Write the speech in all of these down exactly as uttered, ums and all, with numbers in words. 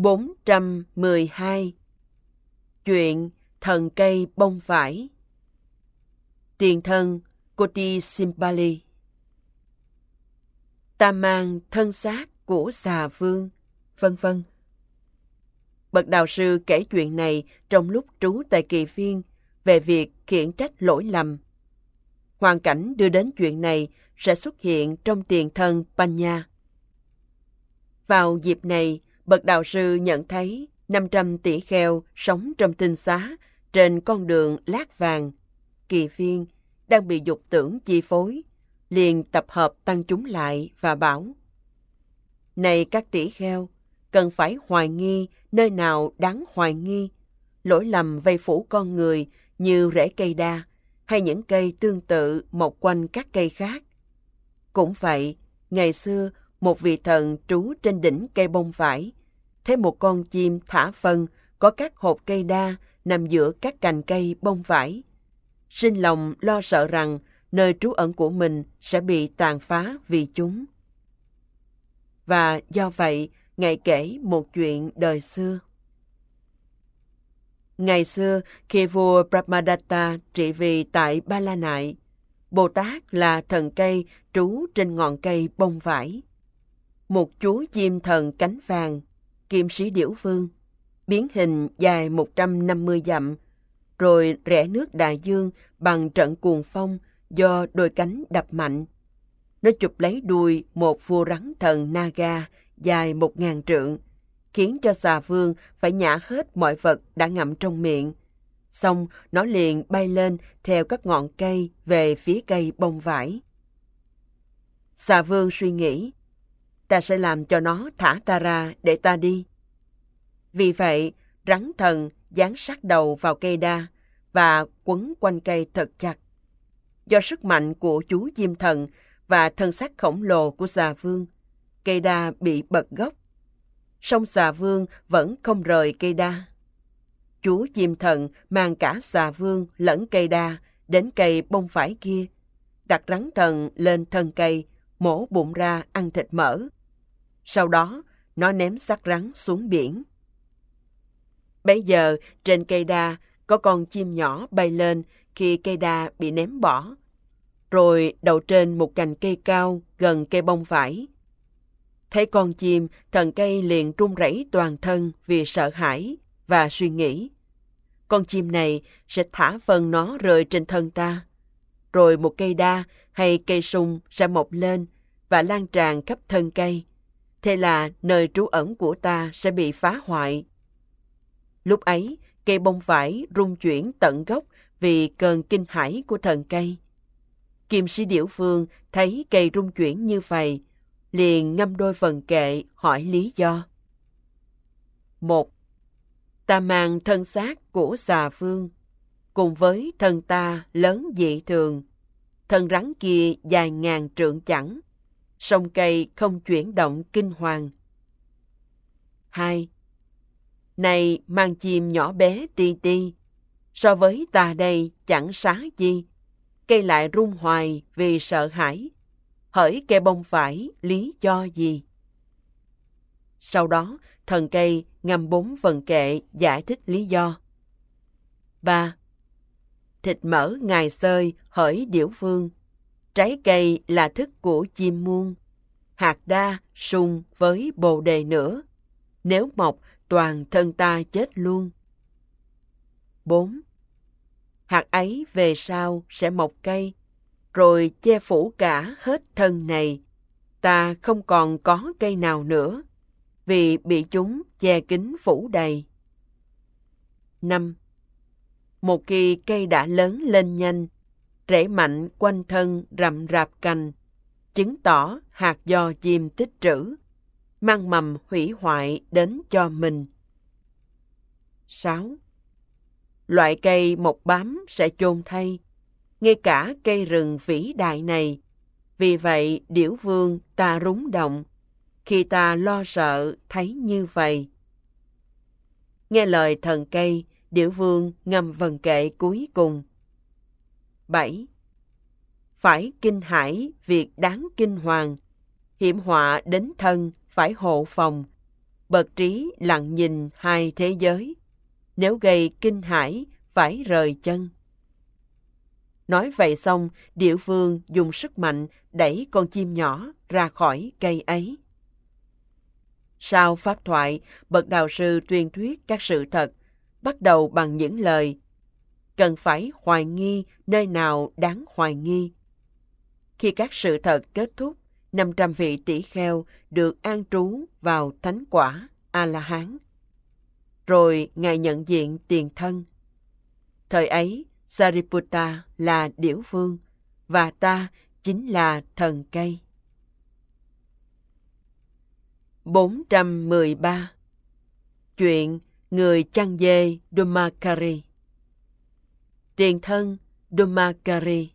bốn trăm mười hai. Chuyện thần cây bông vải. Tiền thân Koti Simpali. Ta mang thân xác của xà vương, vân vân. Bậc đạo sư kể chuyện này trong lúc trú tại Kỳ Viên về việc khiển trách lỗi lầm. Hoàn cảnh đưa đến chuyện này sẽ xuất hiện trong tiền thân Panya. Vào dịp này, bậc đạo sư nhận thấy năm trăm tỷ kheo sống trong tinh xá trên con đường lát vàng, Kỳ Viên, đang bị dục tưởng chi phối, liền tập hợp tăng chúng lại và bảo: Này các tỷ kheo, cần phải hoài nghi nơi nào đáng hoài nghi, lỗi lầm vây phủ con người như rễ cây đa hay những cây tương tự mọc quanh các cây khác. Cũng vậy, ngày xưa một vị thần trú trên đỉnh cây bông vải, thấy một con chim thả phân có các hột cây đa nằm giữa các cành cây bông vải, sinh lòng lo sợ rằng nơi trú ẩn của mình sẽ bị tàn phá vì chúng. Và do vậy, Ngài kể một chuyện đời xưa. Ngày xưa, khi vua Brahmadatta trị vì tại Ba La Nại, Bồ Tát là thần cây trú trên ngọn cây bông vải. Một chú chim thần cánh vàng, Kim Sĩ Điểu Vương, biến hình dài một trăm năm mươi dặm, rồi rẽ nước đại dương bằng trận cuồng phong do đôi cánh đập mạnh. Nó chụp lấy đuôi một vua rắn thần Naga dài một ngàn trượng, khiến cho xà vương phải nhả hết mọi vật đã ngậm trong miệng. Xong, nó liền bay lên theo các ngọn cây về phía cây bông vải. Xà vương suy nghĩ, ta sẽ làm cho nó thả ta ra để ta đi. Vì vậy, rắn thần dán sát đầu vào cây đa và quấn quanh cây thật chặt. Do sức mạnh của chú chim thần và thân xác khổng lồ của xà vương, cây đa bị bật gốc. Song xà vương vẫn không rời cây đa. Chú chim thần mang cả xà vương lẫn cây đa đến cây bông vải kia, đặt rắn thần lên thân cây, mổ bụng ra ăn thịt mỡ. Sau đó, nó ném xác rắn xuống biển. Bấy giờ, trên cây đa có con chim nhỏ bay lên khi cây đa bị ném bỏ, rồi đậu trên một cành cây cao gần cây bông vải. Thấy con chim, thần cây liền run rẩy toàn thân vì sợ hãi và suy nghĩ, con chim này sẽ thả phân nó rơi trên thân ta. Rồi một cây đa hay cây sung sẽ mọc lên và lan tràn khắp thân cây. Thế là nơi trú ẩn của ta sẽ bị phá hoại. Lúc ấy, cây bông vải rung chuyển tận gốc vì cơn kinh hãi của thần cây. Kim Sĩ Điểu Vương thấy cây rung chuyển như vậy, liền ngâm đôi phần kệ hỏi lý do. Một. Ta mang thân xác của xà vương, cùng với thân ta lớn dị thường, thân rắn kia dài ngàn trượng chẵn, song cây không chuyển động kinh hoàng. Hai. Này mang chim nhỏ bé ti ti, so với ta đây chẳng xá chi, cây lại rung hoài vì sợ hãi, hỡi cây bông vải lý do gì? Sau đó, thần cây ngâm bốn phần kệ giải thích lý do. Ba. Thịt mỡ ngài xơi hỡi Điểu Vương, trái cây là thức của chim muôn, hạt đa sung với bồ đề nữa, nếu mọc toàn thân ta chết luôn. Bốn. Hạt ấy về sau sẽ mọc cây, rồi che phủ cả hết thân này, ta không còn có cây nào nữa, vì bị chúng che kín phủ đầy. Năm. Một khi cây đã lớn lên nhanh, rễ mạnh quanh thân rậm rạp cành, chứng tỏ hạt do chim tích trữ, mang mầm hủy hoại đến cho mình. Sáu. Loại cây mọc bám sẽ chôn thay, ngay cả cây rừng vĩ đại này. Vì vậy, Điểu Vương ta rúng động, khi ta lo sợ thấy như vậy. Nghe lời thần cây, Điểu Vương ngâm vần kệ cuối cùng. Bảy. Phải kinh hãi việc đáng kinh hoàng, hiểm họa đến thân phải hộ phòng, bậc trí lặng nhìn hai thế giới, nếu gây kinh hãi phải rời chân. Nói vậy xong, Địa Phương dùng sức mạnh đẩy con chim nhỏ ra khỏi cây ấy. Sau pháp thoại, bậc đạo sư tuyên thuyết các sự thật, bắt đầu bằng những lời: cần phải hoài nghi nơi nào đáng hoài nghi. Khi các sự thật kết thúc, năm trăm vị tỷ kheo được an trú vào thánh quả A-la-hán. Rồi Ngài nhận diện tiền thân. Thời ấy, Sariputta là điểu phương, và ta chính là thần cây. bốn trăm mười ba. Chuyện người chăn dê Dhammakari. Tiền thân Dhammakari.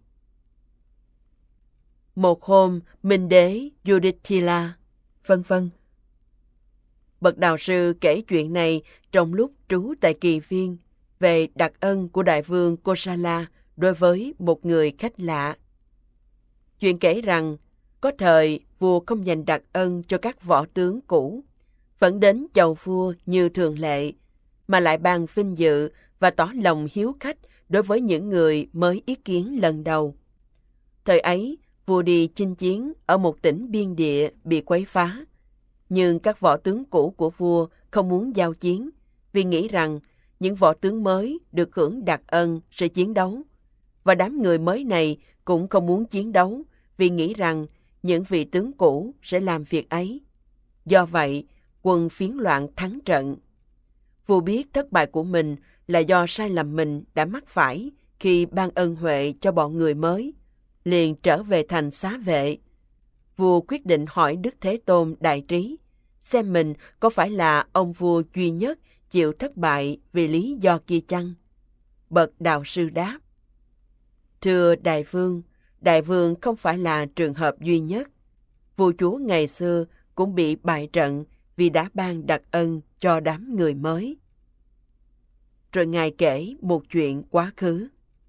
Một hôm, Minh đế Yudhishthira, vân vân. Bậc đạo sư kể chuyện này trong lúc trú tại Kỳ Viên về đặc ân của đại vương Kosala đối với một người khách lạ. Chuyện kể rằng, có thời vua không dành đặc ân cho các võ tướng cũ, vẫn đến chầu vua như thường lệ, mà lại ban vinh dự và tỏ lòng hiếu khách đối với những người mới ý kiến lần đầu. Thời ấy, vua đi chinh chiến ở một tỉnh biên địa bị quấy phá, nhưng các võ tướng cũ của vua không muốn giao chiến, vì nghĩ rằng những võ tướng mới được hưởng đặc ân sẽ chiến đấu, và đám người mới này cũng không muốn chiến đấu, vì nghĩ rằng những vị tướng cũ sẽ làm việc ấy. Do vậy, quân phiến loạn thắng trận. Vua biết thất bại của mình là do sai lầm mình đã mắc phải khi ban ân huệ cho bọn người mới, liền trở về thành xá vệ. Vua quyết định hỏi Đức Thế Tôn đại trí, xem mình có phải là ông vua duy nhất chịu thất bại vì lý do kia chăng? Bậc đạo sư đáp: thưa đại vương, đại vương không phải là trường hợp duy nhất. Vua chúa ngày xưa cũng bị bại trận vì đã ban đặc ân cho đám người mới. Rồi Ngài kể một chuyện quá khứ.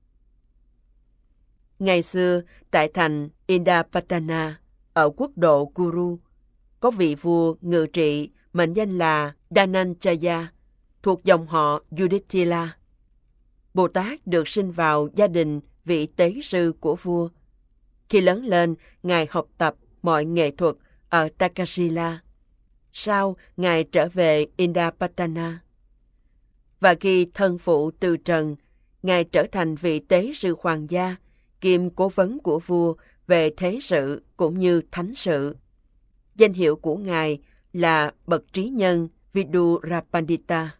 Ngày xưa, tại thành Indapatana, ở quốc độ Kuru, có vị vua ngự trị mệnh danh là Dhananjaya, thuộc dòng họ Yudhishthira. Bồ Tát được sinh vào gia đình vị tế sư của vua. Khi lớn lên, Ngài học tập mọi nghệ thuật ở Takasila. Sau, Ngài trở về Indapatana. Và khi thân phụ từ trần, Ngài trở thành vị tế sư hoàng gia, kiêm cố vấn của vua về thế sự cũng như thánh sự. Danh hiệu của Ngài là bậc trí nhân Vidurapandita.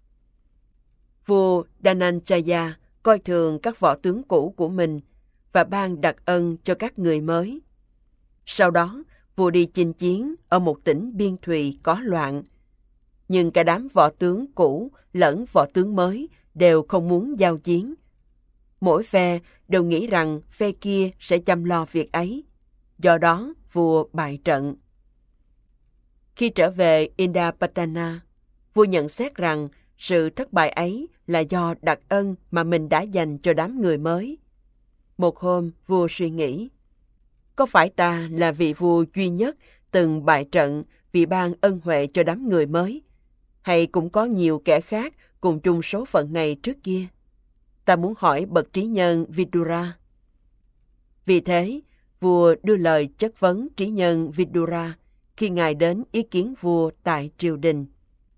Vua Dhananjaya coi thường các võ tướng cũ của mình và ban đặc ân cho các người mới. Sau đó, vua đi chinh chiến ở một tỉnh biên thùy có loạn. Nhưng cả đám võ tướng cũ lẫn võ tướng mới đều không muốn giao chiến. Mỗi phe đều nghĩ rằng phe kia sẽ chăm lo việc ấy. Do đó, vua bại trận. Khi trở về Indapatana, vua nhận xét rằng sự thất bại ấy là do đặc ân mà mình đã dành cho đám người mới. Một hôm, vua suy nghĩ, có phải ta là vị vua duy nhất từng bại trận vì ban ân huệ cho đám người mới, hay cũng có nhiều kẻ khác cùng chung số phận này trước kia? Ta muốn hỏi bậc trí nhân Vidura. Vì thế, vua đưa lời chất vấn trí nhân Vidura khi Ngài đến ý kiến vua tại triều đình.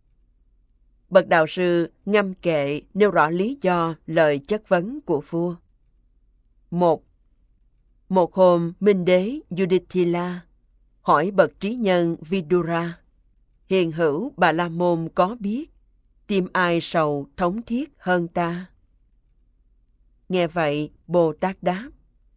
Bậc đạo sư ngâm kệ nêu rõ lý do lời chất vấn của vua. Một. Một hôm, Minh đế Yudhishthira hỏi bậc trí nhân Vidura, hiền hữu Bà La Môn có biết tim ai sầu thống thiết hơn ta? Nghe vậy, Bồ Tát đáp,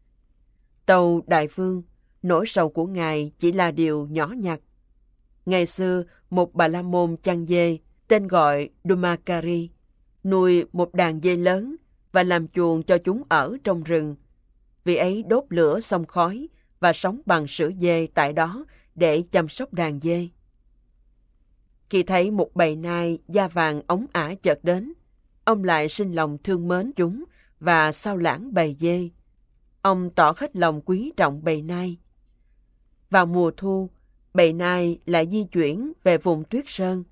tâu đại vương, nỗi sầu của ngài chỉ là điều nhỏ nhặt. Ngày xưa, một Bà La Môn chăn dê tên gọi Dhammakari nuôi một đàn dê lớn và làm chuồng cho chúng ở trong rừng. Vị ấy đốt lửa xông khói và sống bằng sữa dê tại đó để chăm sóc đàn dê. Khi thấy một bầy nai da vàng ống ả chợt đến, ông lại sinh lòng thương mến chúng và sao lãng bầy dê. Ông tỏ hết lòng quý trọng bầy nai. Vào mùa thu, bầy nai lại di chuyển về vùng tuyết sơn.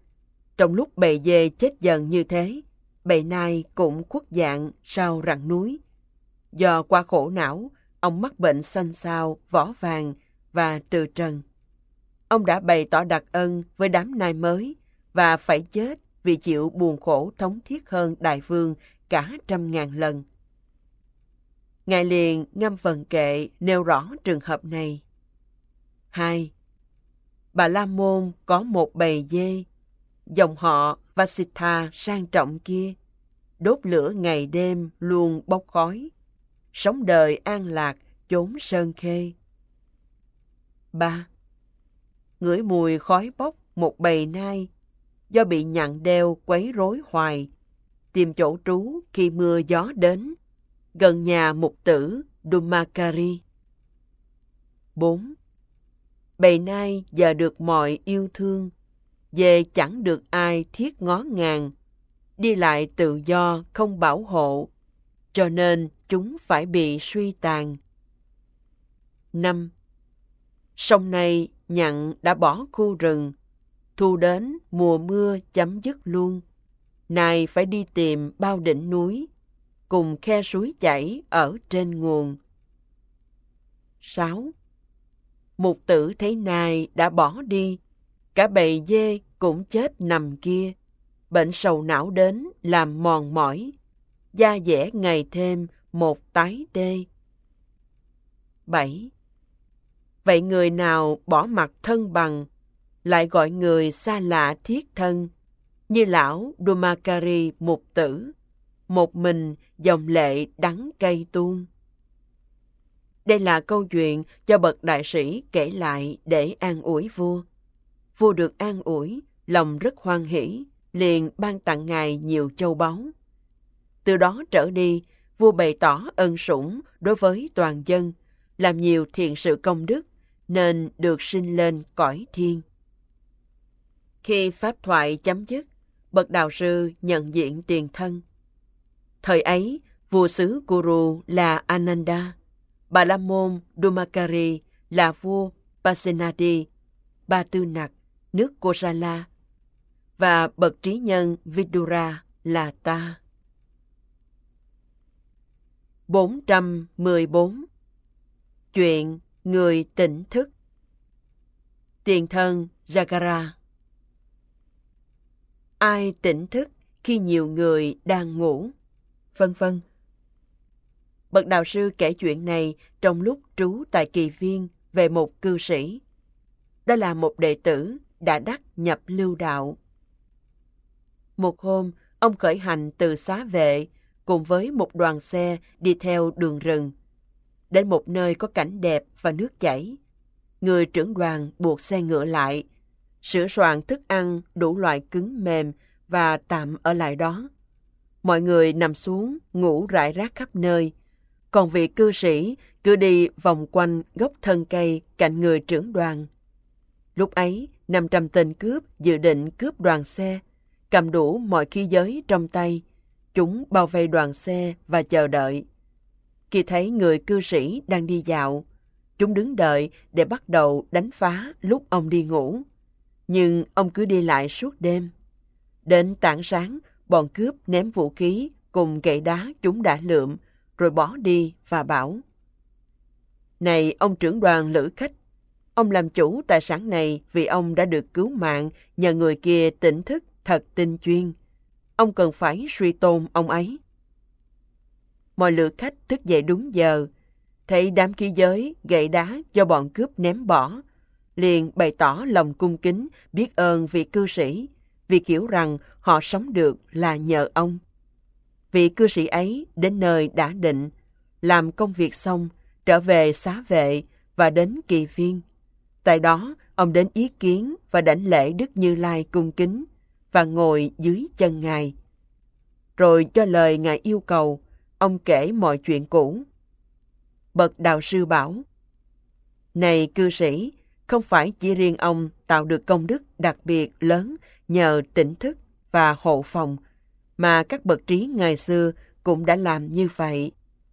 Trong lúc bầy dê chết dần như thế, bầy nai cũng khuất dạng sau rặng núi. Do quá khổ não, ông mắc bệnh xanh xao, vỏ vàng và từ trần. Ông đã bày tỏ đặc ân với đám nai mới và phải chết vì chịu buồn khổ thống thiết hơn đại vương cả trăm ngàn lần. Ngài liền ngâm vần kệ nêu rõ trường hợp này. Hai. Bà La Môn có một bầy dê, dòng họ Vasitha sang trọng kia, đốt lửa ngày đêm luôn bốc khói, sống đời an lạc chốn sơn khê. Ba. Ngửi mùi khói bốc một bầy nai, do bị nhặn đeo quấy rối hoài, tìm chỗ trú khi mưa gió đến, gần nhà mục tử Dumakari. Bốn. Bầy nai giờ được mọi yêu thương, về chẳng được ai thiết ngó ngàng, đi lại tự do không bảo hộ, cho nên chúng phải bị suy tàn. Năm. Sông này nhặn đã bỏ khu rừng, thu đến mùa mưa chấm dứt luôn, nài phải đi tìm bao đỉnh núi, cùng khe suối chảy ở trên nguồn. Sáu. Mục tử thấy nai đã bỏ đi, cả bầy dê cũng chết nằm kia, bệnh sầu não đến làm mòn mỏi, da dẻ ngày thêm một tái tê. Bảy. Vậy người nào bỏ mặt thân bằng, lại gọi người xa lạ thiết thân, như lão Dumakari mục tử, một mình dòng lệ đắng cay tuôn. Đây là câu chuyện do bậc đại sĩ kể lại để an ủi vua. Vua được an ủi, lòng rất hoan hỷ, liền ban tặng ngài nhiều châu báu. Từ đó trở đi, vua bày tỏ ân sủng đối với toàn dân, làm nhiều thiện sự công đức, nên được sinh lên cõi thiên. Khi pháp thoại chấm dứt, bậc đạo sư nhận diện tiền thân. Thời ấy, vua xứ Kuru là Ananda, Bà La Môn Dumakari là vua Pasenadi, Ba Tư Nặc, nước Kosala, và bậc trí nhân Vidura là ta. bốn trăm mười bốn. Chuyện người tỉnh thức. Tiền thân Jagara. Ai tỉnh thức khi nhiều người đang ngủ, vân vân. Bậc đạo sư kể chuyện này trong lúc trú tại Kỳ Viên về một cư sĩ. Đó là một đệ tử đã đắc nhập lưu đạo. Một hôm, ông khởi hành từ xá vệ cùng với một đoàn xe đi theo đường rừng. Đến một nơi có cảnh đẹp và nước chảy. Người trưởng đoàn buộc xe ngựa lại, sửa soạn thức ăn đủ loại cứng mềm và tạm ở lại đó. Mọi người nằm xuống ngủ rải rác khắp nơi. Còn vị cư sĩ cứ đi vòng quanh gốc thân cây cạnh người trưởng đoàn. Lúc ấy, năm trăm tên cướp dự định cướp đoàn xe, cầm đủ mọi khí giới trong tay. Chúng bao vây đoàn xe và chờ đợi. Khi thấy người cư sĩ đang đi dạo, chúng đứng đợi để bắt đầu đánh phá lúc ông đi ngủ. Nhưng ông cứ đi lại suốt đêm. Đến tảng sáng, bọn cướp ném vũ khí cùng gậy đá chúng đã lượm, rồi bỏ đi và bảo: Này ông trưởng đoàn lữ khách, ông làm chủ tài sản này vì ông đã được cứu mạng nhờ người kia tỉnh thức thật tinh chuyên. Ông cần phải suy tôn ông ấy. Mọi lữ khách thức dậy đúng giờ, thấy đám khí giới, gậy đá do bọn cướp ném bỏ, liền bày tỏ lòng cung kính biết ơn vị cư sĩ, vì hiểu rằng họ sống được là nhờ ông. Vị cư sĩ ấy đến nơi đã định, làm công việc xong, trở về xá vệ và đến Kỳ Viên. Tại đó, ông đến ý kiến và đảnh lễ Đức Như Lai cung kính và ngồi dưới chân Ngài. Rồi cho lời Ngài yêu cầu, ông kể mọi chuyện cũ. Bậc đạo sư bảo: Này cư sĩ, không phải chỉ riêng ông tạo được công đức đặc biệt lớn nhờ tỉnh thức và hộ phòng, mà các bậc trí ngày xưa cũng đã làm như vậy.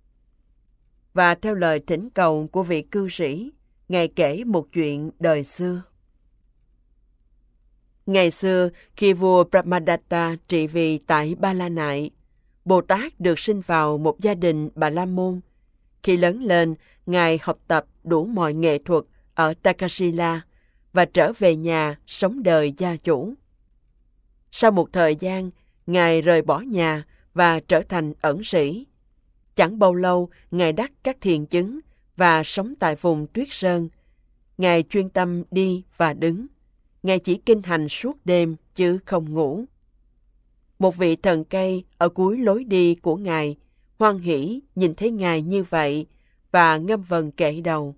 Và theo lời thỉnh cầu của vị cư sĩ, Ngài kể một chuyện đời xưa. Ngày xưa, khi vua Brahmadatta trị vì tại Ba La Nại, Bồ Tát được sinh vào một gia đình Bà La Môn. Khi lớn lên, Ngài học tập đủ mọi nghệ thuật ở Takasila và trở về nhà sống đời gia chủ. Sau một thời gian, Ngài rời bỏ nhà và trở thành ẩn sĩ. Chẳng bao lâu, Ngài đắc các thiền chứng và sống tại vùng tuyết sơn. Ngài chuyên tâm đi và đứng. Ngài chỉ kinh hành suốt đêm chứ không ngủ. Một vị thần cây ở cuối lối đi của Ngài hoan hỉ nhìn thấy Ngài như vậy và ngâm vần kệ đầu.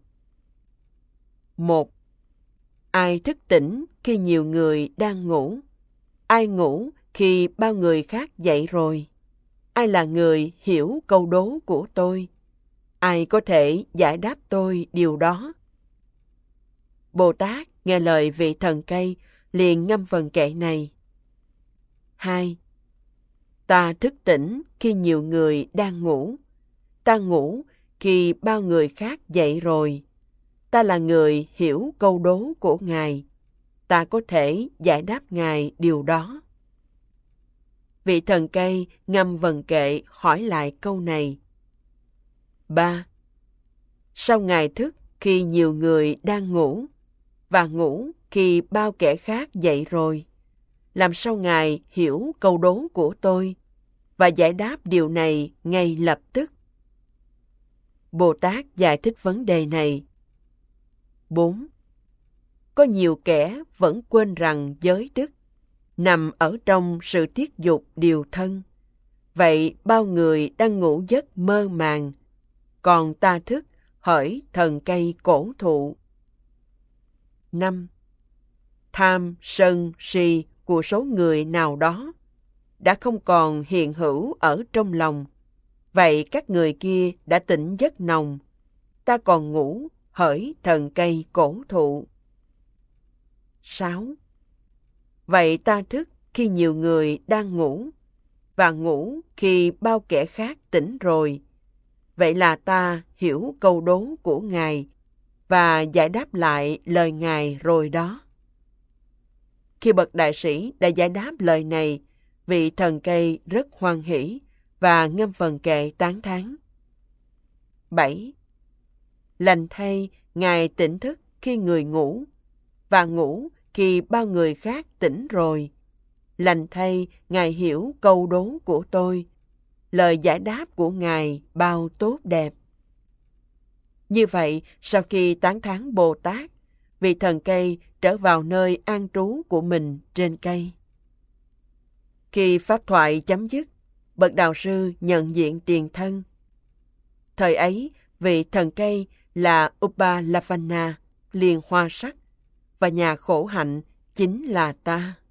Một. Ai thức tỉnh khi nhiều người đang ngủ? Ai ngủ khi bao người khác dậy rồi? Ai là người hiểu câu đố của tôi? Ai có thể giải đáp tôi điều đó? Bồ Tát nghe lời vị thần cây liền ngâm vần kệ này. Hai. Ta thức tỉnh khi nhiều người đang ngủ. Ta ngủ khi bao người khác dậy rồi. Ta là người hiểu câu đố của Ngài. Ta có thể giải đáp Ngài điều đó. Vị thần cây ngâm vần kệ hỏi lại câu này. Ba. Sao Ngài thức khi nhiều người đang ngủ và ngủ khi bao kẻ khác dậy rồi? Làm sao Ngài hiểu câu đố của tôi và giải đáp điều này ngay lập tức? Bồ Tát giải thích vấn đề này. Bốn. Có nhiều kẻ vẫn quên rằng giới đức nằm ở trong sự tiết dục điều thân. Vậy bao người đang ngủ giấc mơ màng, còn ta thức hỡi thần cây cổ thụ. Năm. Tham, sân, si của số người nào đó đã không còn hiện hữu ở trong lòng. Vậy các người kia đã tỉnh giấc nồng. Ta còn ngủ hỡi thần cây cổ thụ. Sáu. Vậy ta thức khi nhiều người đang ngủ và ngủ khi bao kẻ khác tỉnh rồi. Vậy là ta hiểu câu đố của Ngài và giải đáp lại lời Ngài rồi đó. Khi bậc đại sĩ đã giải đáp lời này, vị thần cây rất hoan hỉ và ngâm vần kệ tán thán. Bảy. Lành thay Ngài tỉnh thức khi người ngủ và ngủ khi bao người khác tỉnh rồi. Lành thay Ngài hiểu câu đố của tôi. Lời giải đáp của Ngài bao tốt đẹp. Như vậy, sau khi tán thán Bồ Tát, vị thần cây trở vào nơi an trú của mình trên cây. Khi pháp thoại chấm dứt, bậc đạo sư nhận diện tiền thân. Thời ấy, vị thần cây là Upalavana, liền hoa sắc, và nhà khổ hạnh chính là ta.